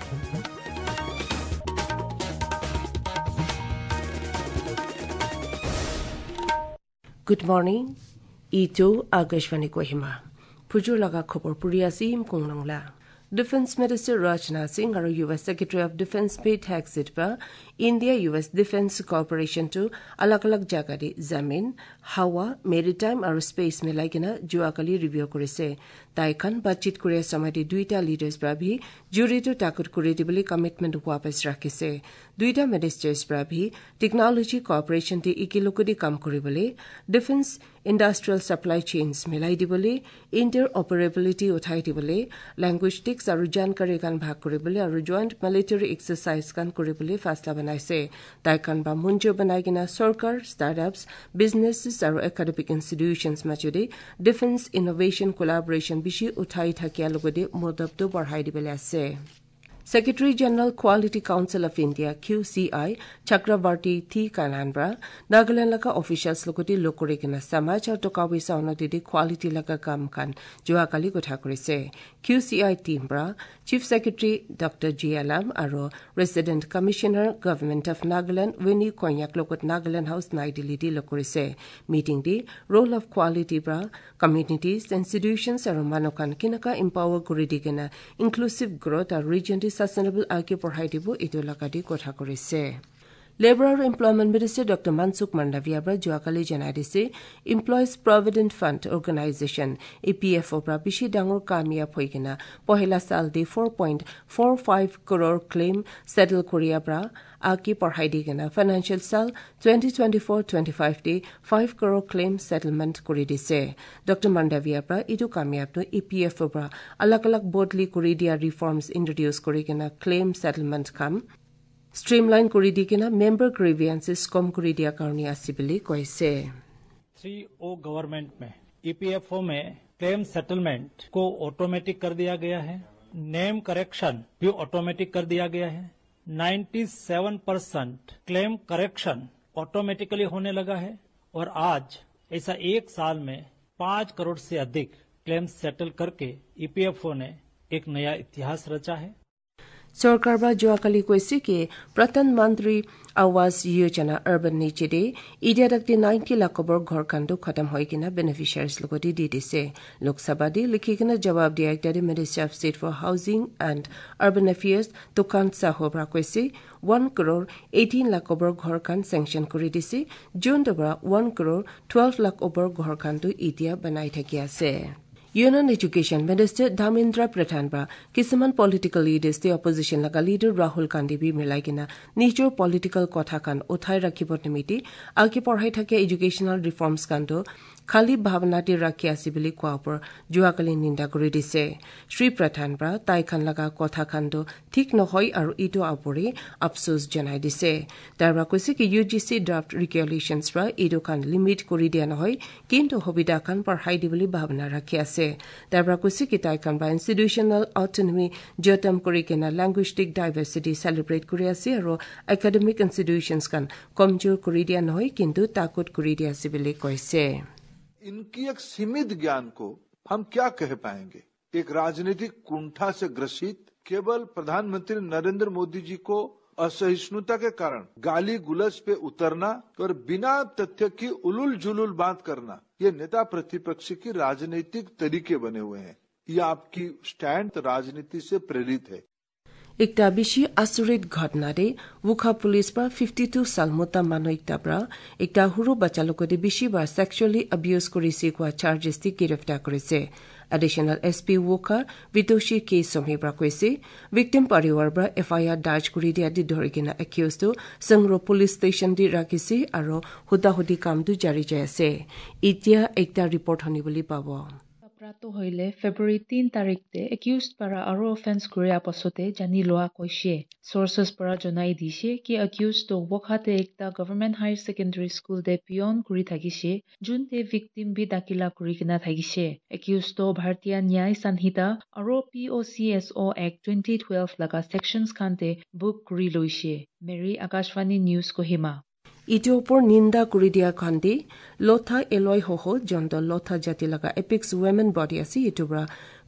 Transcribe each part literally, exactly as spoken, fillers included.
Good morning. Ito Agashwani Kohima. Pujur laga khobor puriasim kongnangla. Defense Minister Rajnath Singh and U S Secretary of Defense paid tax it pa India U S Defense Cooperation to alag-alag jagadi zamin, hawa, maritime or space me laikina juakali review korise. Taikan bachit korea samadi duita leaders brabhi jury to takut kuredibly commitment wapas rakise. Duita ministers brabhi technology cooperation ti ikilokudi kam koribole, defense industrial supply chains milai dibole, interoperability uthai dibole, linguistics aru jankari kan bhag koribole aru joint military exercise kan koribole fasla banaise. Taikan ba munjo banaigina sarkar, startups, businesses aru academic institutions majude defense innovation collaboration bishi uthai thakia logode modabdo barhai dibole ase. Secretary General Quality Council of India Q C I Chakravarti T Kananbra Nagaland laka officials lokoti lokorikina samaj aur tokawi saunati quality laka kam kan juakali kotha korise. Q C I team bra Chief Secretary Doctor G L M aro Resident Commissioner Government of Nagaland Winnie Konyak lokot Nagaland House Nai Delhi di lokorise. Meeting di role of quality bra communities institutions aro manokan kinaka empower kuridigena inclusive growth or region sustainable age porhai dibo itu lakadi kotha korise. Labor and Employment Minister Doctor Mansukh Mandavia bra juakali janai dise Employees Provident Fund Organization E P F O bra bishi dangor kamiyab hoigina pohila sal de four point four five crore claim settle korea bra age porhai digena financial sal twenty twenty-four twenty-five de five crore claim settlement kori dise. Doctor Mandavia bra itu kamiyab no E P F O bra alag-alag bodli kori dia reforms introduce korigena claim settlement kam streamline kori dikena member grievances kom kori dia karni asibili koise. Three ओ government में E P F O में claim settlement को automatic कर दिया गया है, name correction भी automatic कर दिया गया है, सत्तानवे परसेंट क्लेम करेक्शन ऑटोमेटिकली होने लगा है और आज ऐसा एक साल में पांच करोड़ से अधिक क्लेम सेटल करके ई पी एफ ओ ने एक नया इतिहास रचा है. सरकार बा जुआकली कोइसे के प्रधानमंत्री आवास योजना अर्बन निचेदे इडिया तकते नब्बे लाख बर घर कांदो खत्म होइकिना बेनिफिशियरीज लगोदी दी दिसे. लोकसभा दे लिखिकिना जवाब दिया एकटादे minister of state for housing and urban affairs तुकांत साहोब्रा कोइसे one crore eighteen lakh बर घर कान सैंक्शन करि दिसे जोन दबरा one crore twelve lakh बर घर कांदो इडिया बनाइ थकिया से. Union Education Minister Dhamendra Pradhan bra kisaman political leaders the opposition laga leader Rahul Gandhi bi milaigina nijor political kotha kan uthai rakhibo nimiti age porhai thake educational reforms kando khali bhavnati rakhi asibili kwapor juakali ninda kori dise. Shri Pradhan bra tai khan laga kotha kando thik nohoi aru ito apore afsos janai dise. Dara koise ki U G C draft regulations bra ito kan limit kori dia nohoi kintu hobida kan porhai dibili bhavna rakhi ase. Dabra koise ki tai kan ba institutional autonomy jotam kori kena linguistic diversity celebrate kori ase aru academic institutions kan komjor kori dia nohoi kintu takut kori dia sibili koise. इनकी एक सीमित ज्ञान को हम क्या कह पाएंगे. एक राजनीतिक कुंठा से ग्रसित केवल प्रधानमंत्री नरेंद्र मोदी जी को असहिष्णुता के कारण गाली गुलस पे उतरना और बिना तथ्य की उलुल जुलुल बात करना ये नेता प्रतिपक्ष की राजनीतिक तरीके बने हुए हैं. ये आपकी स्टैंड राजनीति से प्रेरित है. एकटा बिशी आसुरित घटना दे वुखा पुलिस पर fifty-two साल मोटा मानो एकटा ब्रा एकटा हुरु बच्चा लोकदे बिशी बार सेक्सुअली अब्यूज करिसे को चार्जेस ति गिरफ्तार करिसे. एडिशनल एस पी वोका वितोशी के सोमेब्रा कोइसे विक्टिम परिवार ब्रा एफ आई आर दर्ज करि दिया दि धरिकिना एक्यूज तो संग्रो पुलिस स्टेशन दि राखिसे आरो हुदाहुदी काम दु जारी जायसे. इतिया एकटा रिपोर्ट हनि बोली पाबो. प्रातो होइले फेब्रुअरी तीन तारिख ते accused para aro offense korea pasote jani loa koishe. Sources para jonai dishe ki accused to wokhate ekta government higher secondary school de pion kuri thakishe jun te victim bi dakila kuri kina thakishe. Accused to bhartiya nyay sanhita aro P O C S O Act twenty twelve laga sections khante book kuri loishe. Mary Akashvani News Kohima. ইটোপর নিন্দা কৰি দিয়া খান্দি লথা alloy হহ জন্ত লথা জাতি লগা epics women body আছে ইটোবৰা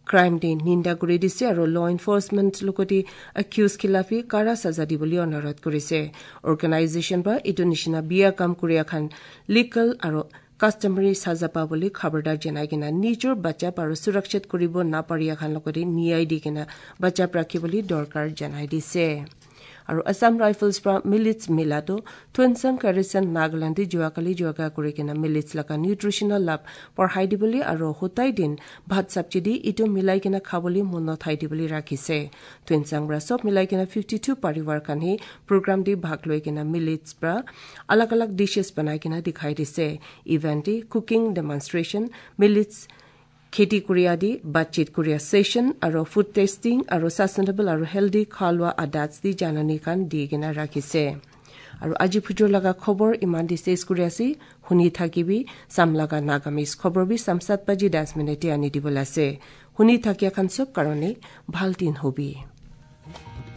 crime দিন নিন্দা কৰি দিছে আৰু ল এনফৰ্চমেণ্ট লগতে একিউজ খিলাফি কাৰা সাজা দিবলৈ অনুৰোধ কৰিছে অৰ্গেনাইজেশ্যন বা এইটো নিচিনা বিয়া কাম কৰি এখন লিগেল আৰু কাষ্টমাৰী সাজা পাবলৈ খবৰদাৰ জনাই কিনা নিজৰ বাচ্চা আৰু সুৰক্ষিত কৰিব নাপাৰি এখন লগতে ন্যায় দি কিনা বাচ্চা ৰাখিবলৈ দৰকাৰ জনাই দিছে আৰু আসাম ৰাইফলছ পৰা মিলিটছ মিলাটো টুৱেনচাং কাৰিচান নাগালেণ্ডে যোৱাকালি যোগা কৰি কিনা মিলিটছ লগা নিউট্ৰিচনেল লাভ পঢ়াই দিবলৈ আৰু হতাই দিন ভাত চাবজি দি ইটো মিলাই কিনা খাবলৈ মন ঠাই দিবলৈ ৰাখিছে টুৱেনচাং পৰা চব মিলাই কিনা ফিফটি টু পৰিবাৰ কানহি প্ৰগ্ৰাম দি ভাগ লৈ কিনা মিলিটছ পৰা আলাগ আলাগ ডিশেছ বনাই কিনা দেখাই দিছে ইভেণ্টে কুকিং ডেমনষ্ট্ৰেশ্যন মিলিটছ খেতি কৰিয়া দি বাতচিত কৰিয়া সেশন আৰু ফুড টেষ্টিং আৰু সাষ্টেইনেবল আৰু হেলদি খালৱা আদাছ দি জাননী কান দি কিনা ৰাখিছে আৰু আজি ফুটৰ লগা খবৰ ইমান দি চেছ কৰি আছে শুনি থাকিবি সামলাগা নাগামিজ খবৰ বি সামসাত বাজি দহ মিনিটে আনি দিবলৈ আছে শুনি থাকি এখন চব কাৰণে ভাল দিন হবি